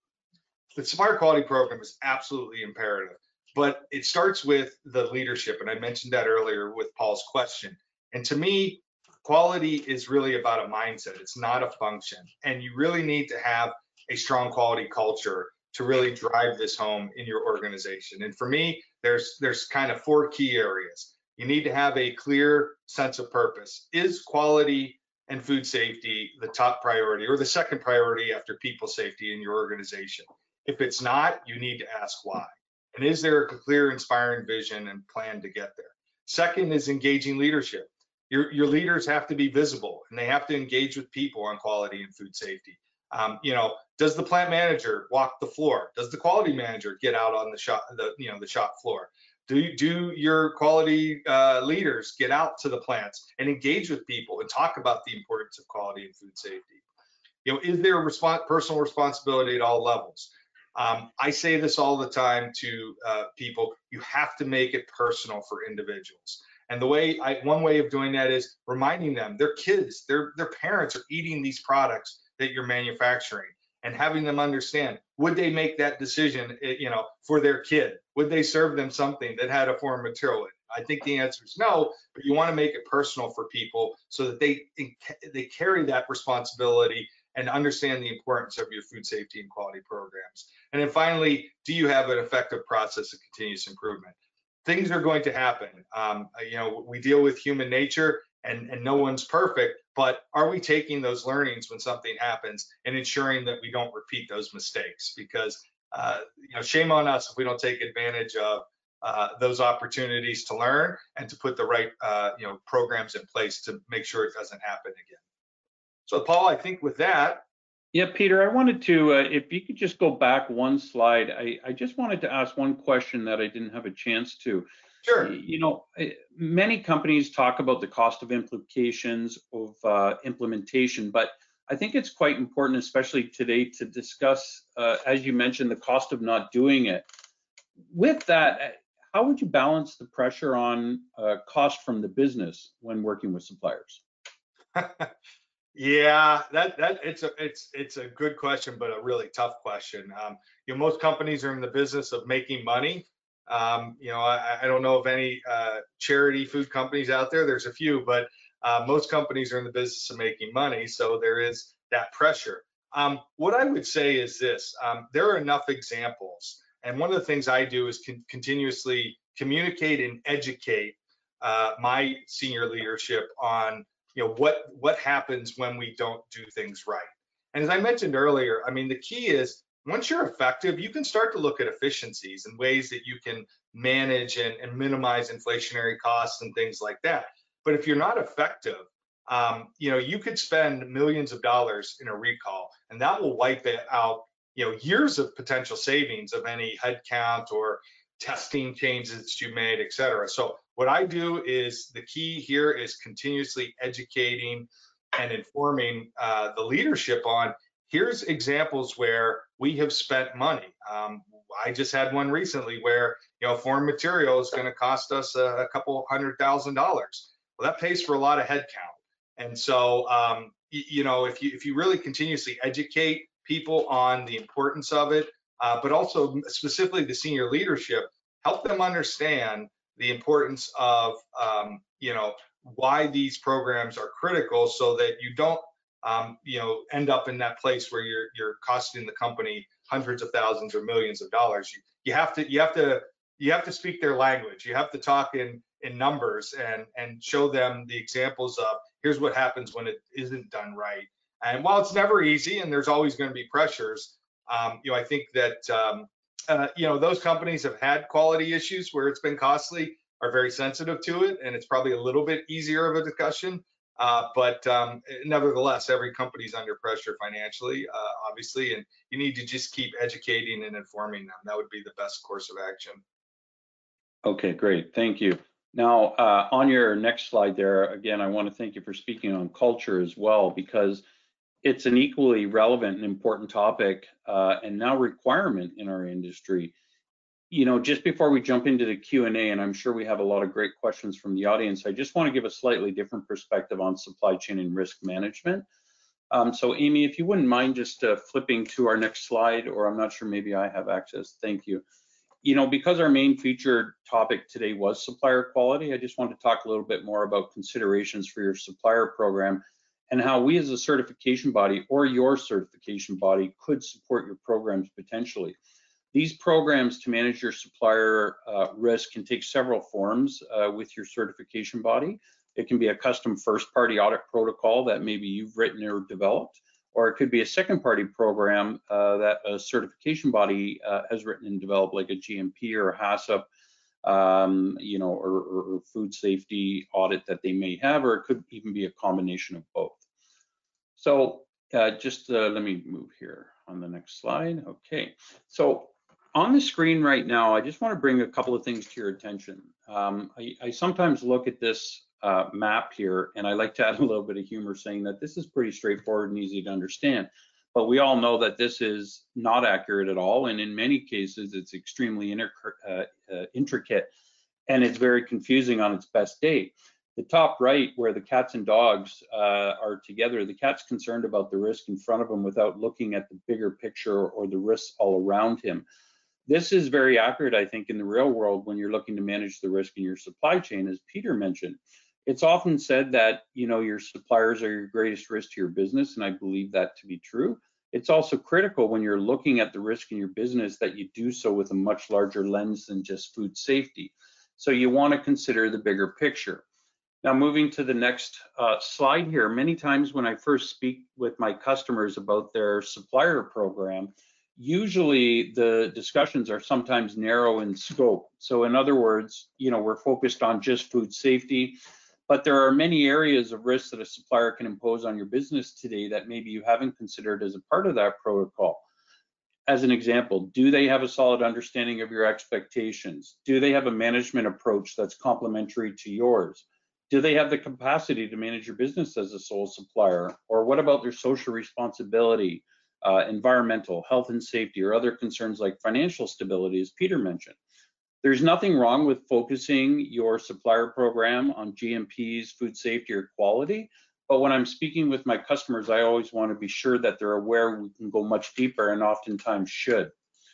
the supplier quality program is absolutely imperative, but it starts with the leadership. And I mentioned that earlier with Paul's question. And to me, quality is really about a mindset. It's not a function. And you really need to have a strong quality culture to really drive this home in your organization. And for me, there's, there's kind of four key areas. You need to have a clear sense of purpose. Is quality and food safety the top priority or the second priority after people safety in your organization? If it's not, you need to ask why. And is there a clear, inspiring vision and plan to get there? Second is engaging leadership. Your, your leaders have to be visible and they have to engage with people on quality and food safety. Um, you know, does the plant manager walk the floor? Does the quality manager get out on the shop, the, you know, the shop floor? Do, do your quality uh, leaders get out to the plants and engage with people and talk about the importance of quality and food safety? You know, is there a response, personal responsibility at all levels? Um, I say this all the time to uh, people, you have to make it personal for individuals. And the way, I, one way of doing that is reminding them, their kids, their, their parents are eating these products that you're manufacturing and having them understand, would they make that decision, you know, for their kid? Would they serve them something that had a foreign material in it? I think the answer is no, but you want to make it personal for people so that they, they carry that responsibility and understand the importance of your food safety and quality programs. And then finally, do you have an effective process of continuous improvement? Things are going to happen. Um, you know, we deal with human nature and, and no one's perfect, but are we taking those learnings when something happens and ensuring that we don't repeat those mistakes? Because, uh, you know, shame on us if we don't take advantage of uh, those opportunities to learn and to put the right, uh, you know, programs in place to make sure it doesn't happen again. So Paul, I think with that. Yeah, Peter, I wanted to, uh, if you could just go back one slide, I, I just wanted to ask one question that I didn't have a chance to. Sure. You know, many companies talk about the cost of implications of uh, implementation, but I think it's quite important, especially today, to discuss, uh, as you mentioned, the cost of not doing it. With that, how would you balance the pressure on uh, cost from the business when working with suppliers? Yeah, that that it's a it's it's a good question, but a really tough question. Um, you know, most companies are in the business of making money. Um, you know, I, I don't know of any uh, charity food companies out there. There's a few, but uh, most companies are in the business of making money, so there is that pressure. Um, what I would say is this: um, there are enough examples, and one of the things I do is con continuously communicate and educate uh, my senior leadership on you know what what happens when we don't do things right. And as I mentioned earlier, I mean the key is once you're effective, you can start to look at efficiencies and ways that you can manage and, and minimize inflationary costs and things like that. But if you're not effective, um, you know you could spend millions of dollars in a recall, and that will wipe it out you know years of potential savings of any headcount or testing changes that you made, et cetera. So what I do is the key here is continuously educating and informing uh, the leadership on here's examples where we have spent money. Um, I just had one recently where you know foreign material is going to cost us a, a couple hundred thousand dollars. Well, that pays for a lot of headcount. And so um, you, you know if you if you really continuously educate people on the importance of it, uh, but also specifically the senior leadership, help them understand the importance of um, you know why these programs are critical, so that you don't um, you know end up in that place where you're you're costing the company hundreds of thousands or millions of dollars. You, you have to you have to you have to speak their language. You have to talk in in numbers and and show them the examples of here's what happens when it isn't done right. And while it's never easy and there's always going to be pressures, um, you know I think that um, Uh, you know, those companies have had quality issues where it's been costly, are very sensitive to it, and it's probably a little bit easier of a discussion. Uh, but um, nevertheless, every company's under pressure financially, uh, obviously, and you need to just keep educating and informing them. That would be the best course of action. Okay, great. Thank you. Now, uh, on your next slide there, again, I want to thank you for speaking on culture as well, because it's an equally relevant and important topic uh, and now requirement in our industry. You know, just before we jump into the Q and A, and I'm sure we have a lot of great questions from the audience, I just want to give a slightly different perspective on supply chain and risk management. Um, so Amy, if you wouldn't mind just uh, flipping to our next slide, or I'm not sure, maybe I have access. Thank you. You know, because our main featured topic today was supplier quality, I just want to talk a little bit more about considerations for your supplier program and how we as a certification body or your certification body could support your programs potentially. These programs to manage your supplier uh, risk can take several forms uh, with your certification body. It can be a custom first-party audit protocol that maybe you've written or developed, or it could be a second-party program uh, that a certification body uh, has written and developed, like a G M P or a HACCP, um, you know, or, or, or food safety audit that they may have, or it could even be a combination of both. So uh, just uh, let me move here on the next slide. Okay, so on the screen right now, I just want to bring a couple of things to your attention. Um, I, I sometimes look at this uh, map here, and I like to add a little bit of humor, saying that this is pretty straightforward and easy to understand. But we all know that this is not accurate at all, and in many cases, it's extremely uh, uh, intricate, and it's very confusing on its best day. The top right, where the cats and dogs uh, are together, the cat's concerned about the risk in front of him without looking at the bigger picture or the risks all around him. This is very accurate, I think, in the real world when you're looking to manage the risk in your supply chain, as Peter mentioned. It's often said that, you know, your suppliers are your greatest risk to your business, and I believe that to be true. It's also critical when you're looking at the risk in your business that you do so with a much larger lens than just food safety. So you want to consider the bigger picture. Now, moving to the next uh, slide here, many times when I first speak with my customers about their supplier program, usually the discussions are sometimes narrow in scope. So in other words, you know, we're focused on just food safety, but there are many areas of risk that a supplier can impose on your business today that maybe you haven't considered as a part of that protocol. as an example, do they have a solid understanding of your expectations? Do they have a management approach that's complementary to yours? Do they have the capacity to manage your business as a sole supplier? Or what about their social responsibility, uh, environmental, health and safety, or other concerns like financial stability, as Peter mentioned? There's nothing wrong with focusing your supplier program on G M Ps, food safety, or quality. But when I'm speaking with my customers, I always want to be sure that they're aware we can go much deeper, and oftentimes should.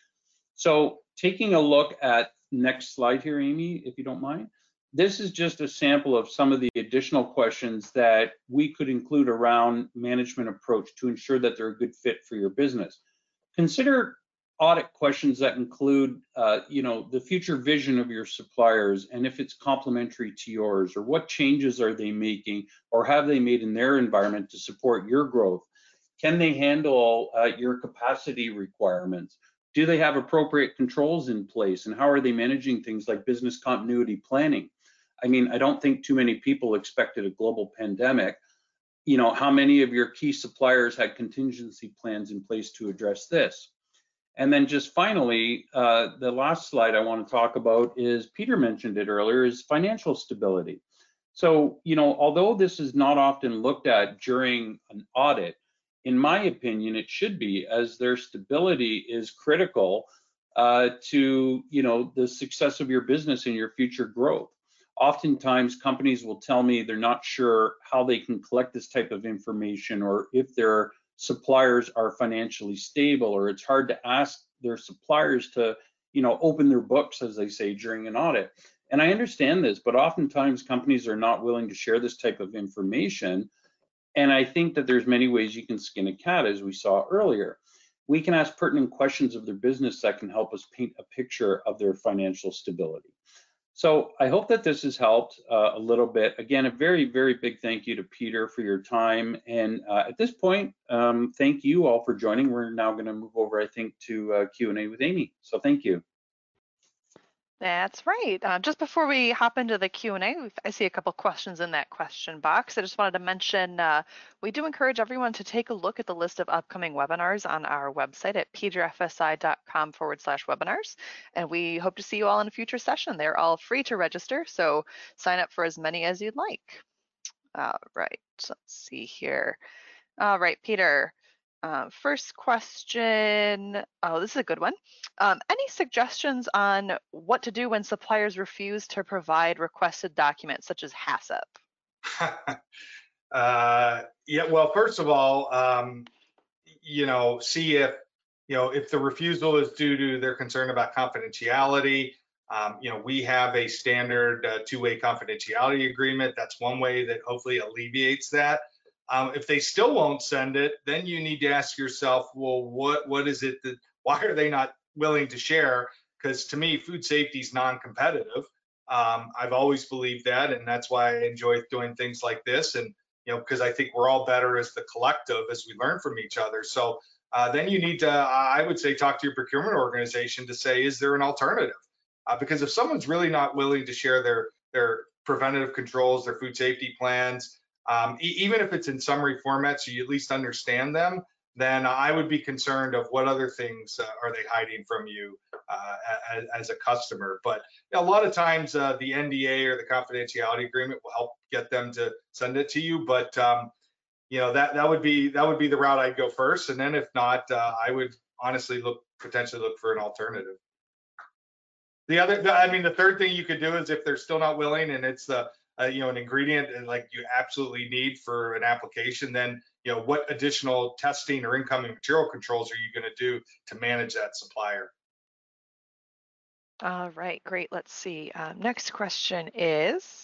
So taking a look at next slide here, Amy, if you don't mind. This is just a sample of some of the additional questions that we could include around management approach to ensure that they're a good fit for your business. Consider audit questions that include, uh, you know, the future vision of your suppliers and if it's complementary to yours, or what changes are they making or have they made in their environment to support your growth? Can they handle uh, your capacity requirements? Do they have appropriate controls in place, and how are they managing things like business continuity planning? I mean, I don't think too many people expected a global pandemic. You know, how many of your key suppliers had contingency plans in place to address this? And then just finally, uh, the last slide I want to talk about is, Peter mentioned it earlier, is financial stability. So, you know, although this is not often looked at during an audit, in my opinion, it should be, as their stability is critical uh, to, you know, the success of your business and your future growth. Oftentimes, companies will tell me they're not sure how they can collect this type of information, or if their suppliers are financially stable, or it's hard to ask their suppliers to, you know, open their books, as they say, during an audit. And I understand this, but oftentimes companies are not willing to share this type of information. And I think that there's many ways you can skin a cat, as we saw earlier. We can ask pertinent questions of their business that can help us paint a picture of their financial stability. So I hope that this has helped uh, a little bit. Again, a very, very big thank you to Peter for your time. And uh, at this point, um, thank you all for joining. We're now going to move over, I think, to uh, Q and A with Amy. So thank you. That's right. Uh, just before we hop into the Q and A, I see a couple questions in that question box. I just wanted to mention uh, we do encourage everyone to take a look at the list of upcoming webinars on our website at peterfsi.com forward slash webinars. And we hope to see you all in a future session. They're all free to register, so sign up for as many as you'd like. All right, let's see here. All right, Peter. Uh, first question, oh, this is a good one. Um, any suggestions on what to do when suppliers refuse to provide requested documents such as HACCP? uh, yeah, well, first of all, um, you know, see if, you know, if the refusal is due to their concern about confidentiality. Um, you know, we have a standard uh, two-way confidentiality agreement. That's one way that hopefully alleviates that. Um, if they still won't send it, then you need to ask yourself, well, what what is it that, why are they not willing to share? Because to me, food safety is non-competitive. Um, I've always believed that, and that's why I enjoy doing things like this. And, you know, because I think we're all better as the collective as we learn from each other. So uh, then you need to, I would say, talk to your procurement organization to say, is there an alternative? Uh, because if someone's really not willing to share their, their preventative controls, their food safety plans, Um, e even if it's in summary format, so you at least understand them, then I would be concerned of what other things uh, are they hiding from you uh, as, as a customer. But you know, a lot of times uh, the N D A or the confidentiality agreement will help get them to send it to you. But um, you know, that that would be that would be the route I'd go first, and then if not, uh, I would honestly look potentially look for an alternative. The other, I mean, the third thing you could do is if they're still not willing and it's the Uh, you know, an ingredient and like you absolutely need for an application, then, you know, what additional testing or incoming material controls are you going to do to manage that supplier? All right, great. Let's see. Um, next question is,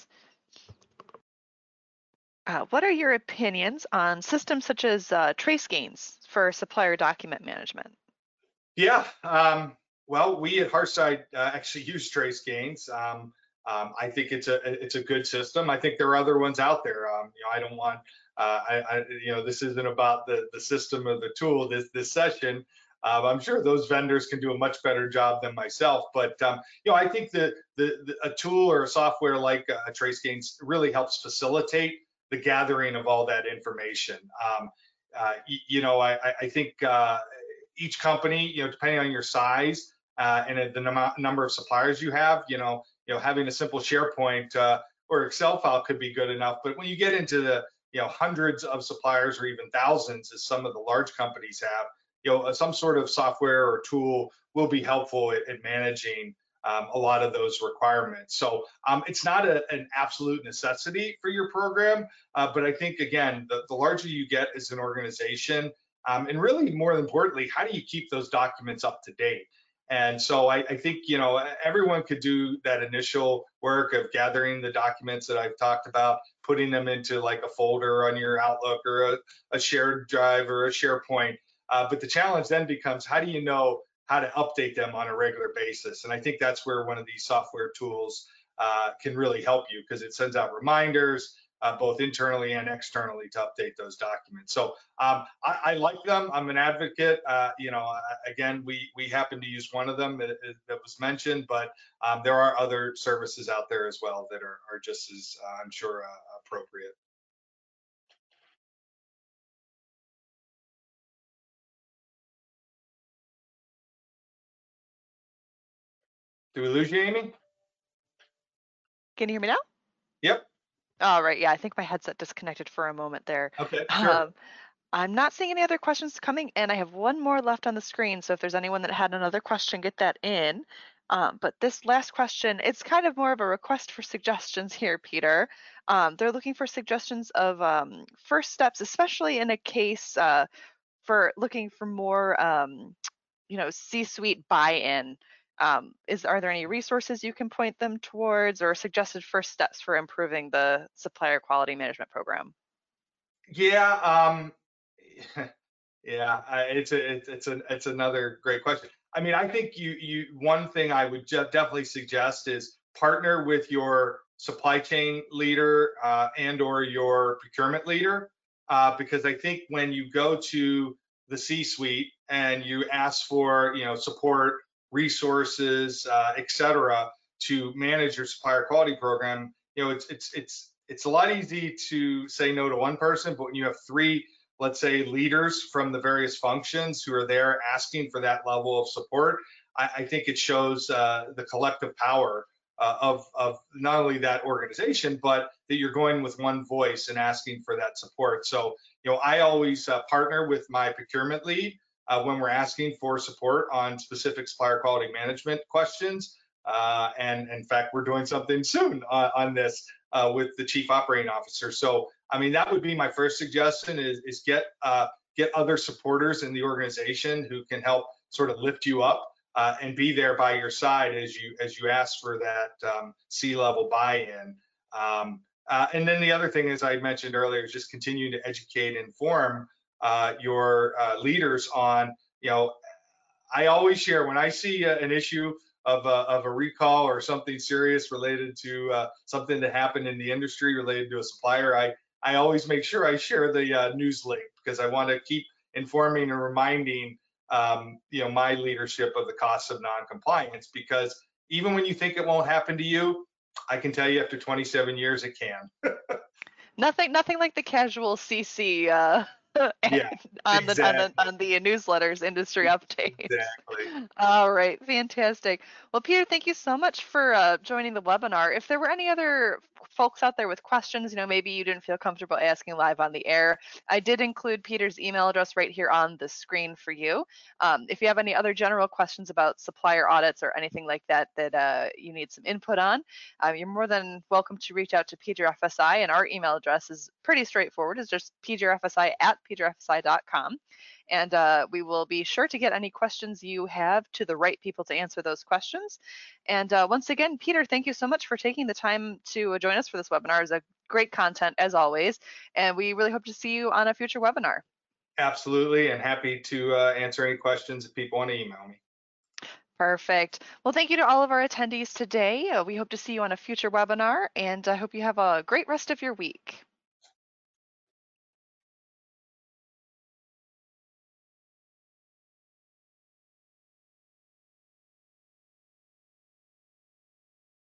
uh, what are your opinions on systems such as uh, TraceGains for supplier document management? Yeah, um, well, we at Hearthside uh, actually use TraceGains. Um, Um, I think it's a it's a good system. I think there are other ones out there. Um, you know, I don't want uh, I, I you know this isn't about the the system or the tool. This this session, um, I'm sure those vendors can do a much better job than myself. But um, you know, I think the, the the a tool or a software like a TraceGains really helps facilitate the gathering of all that information. Um, uh, you, you know, I I think. Uh, each company, you know, depending on your size uh, and the num number of suppliers you have, you know, you know, having a simple SharePoint uh, or Excel file could be good enough. But when you get into the, you know, hundreds of suppliers or even thousands, as some of the large companies have, you know, some sort of software or tool will be helpful at, at managing um, a lot of those requirements. So um, it's not a, an absolute necessity for your program, uh, but I think, again, the, the larger you get as an organization, um, and really more importantly, how do you keep those documents up to date? And so I, I think, you know, everyone could do that initial work of gathering the documents that I've talked about, putting them into like a folder on your Outlook or a, a shared drive or a SharePoint. Uh, but the challenge then becomes, how do you know how to update them on a regular basis? And I think that's where one of these software tools uh, can really help you, because it sends out reminders, uh, both internally and externally, to update those documents. So um, I, I like them. I'm an advocate. Uh, you know, again, we we happen to use one of them that, that was mentioned, but um, there are other services out there as well that are, are just as, uh, I'm sure, uh, appropriate. Did we lose you, Amy? Can you hear me now? Yep. All right. Yeah, I think my headset disconnected for a moment there. Okay, sure. Um, I'm not seeing any other questions coming in. I have one more left on the screen. So if there's anyone that had another question, get that in. Um, but this last question, it's kind of more of a request for suggestions here, Peter. Um, they're looking for suggestions of um, first steps, especially in a case uh, for looking for more, um, you know, C-suite buy-in. Um, is are there any resources you can point them towards, or suggested first steps for improving the supplier quality management program? Yeah, um, yeah, I- it's a, it's it's a, it's another great question. I mean, I think you you one thing I would ju- definitely suggest is partner with your supply chain leader uh, and or your procurement leader, uh, because I think when you go to the C-suite and you ask for, you know, support, resources, uh, et cetera, to manage your supplier quality program, you know, it's it's it's it's a lot easy to say no to one person, but when you have three, let's say, leaders from the various functions who are there asking for that level of support, I, I think it shows uh, the collective power uh, of, of not only that organization, but that you're going with one voice and asking for that support. So, you know, I always uh, partner with my procurement lead uh, when we're asking for support on specific supplier quality management questions. Uh, and in fact, we're doing something soon on, on this uh, with the chief operating officer. So, I mean, that would be my first suggestion: is, is get uh, get other supporters in the organization who can help sort of lift you up uh, and be there by your side as you as you ask for that um, C-level buy-in. Um, uh, and then the other thing, as I mentioned earlier, is just continue to educate and inform uh, your uh, leaders on, you know, I always share when I see uh, an issue of a, of a recall or something serious related to uh, something that happened in the industry related to a supplier, I, I always make sure I share the uh, news link, because I want to keep informing and reminding um, you know, my leadership of the costs of non-compliance, because even when you think it won't happen to you, I can tell you after twenty-seven years it can. Nothing, nothing like the casual C C uh, Yeah, on the on the exactly. on the newsletters, industry updates. Exactly. All right, fantastic. Well, Peter, thank you so much for uh, joining the webinar. If there were any other folks out there with questions, you know, maybe you didn't feel comfortable asking live on the air, I did include Peter's email address right here on the screen for you. Um, if you have any other general questions about supplier audits or anything like that that uh, you need some input on, uh, you're more than welcome to reach out to P G R F S I, and our email address is pretty straightforward. It's just P G R F S I at P G R F S I dot com. And uh, we will be sure to get any questions you have to the right people to answer those questions. And uh, once again, Peter, thank you so much for taking the time to join us for this webinar. It's a great content as always, and we really hope to see you on a future webinar. Absolutely, and happy to uh, answer any questions if people want to email me. Perfect. Well, thank you to all of our attendees today. Uh, we hope to see you on a future webinar, and I hope you have a great rest of your week.